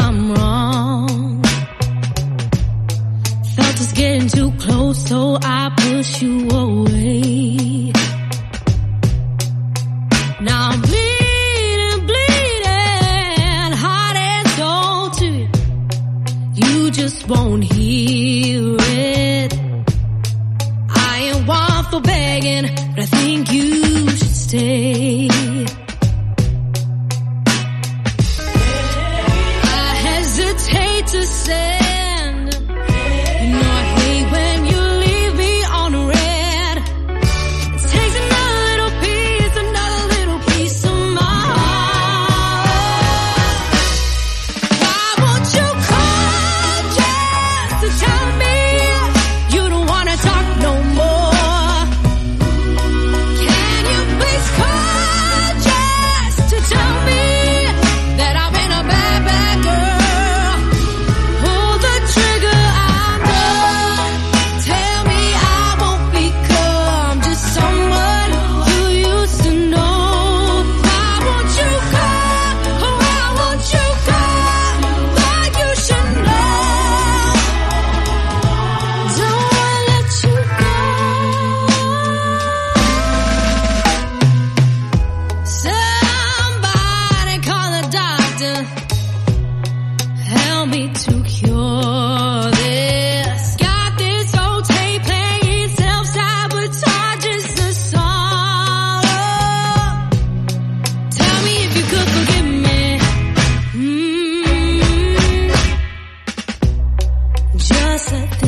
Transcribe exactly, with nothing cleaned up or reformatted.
I'm wrong. Felt us getting too close, so I push you away. Now I'm bleeding, bleeding, heart and soul too. You just won't hear it. I ain't one for begging, but I think you should stay. I hesitate to send. You know I hate when you leave me on red. It takes another little piece, another little piece of my heart. Why won't you call just to tell me you don't wanna talk no more? Can you please call just to tell me that I've been a bad, bad girl? Pull the trigger, I'm done. Tell me I won't become just someone you used to know. Why won't you call? Oh, why won't you call? Like you should know. Don't wanna let you go. Somebody call the doctor. Help me to cure this. Got this old tape playing, self-sabotages the song. Tell me if you could forgive me. Mm. Just let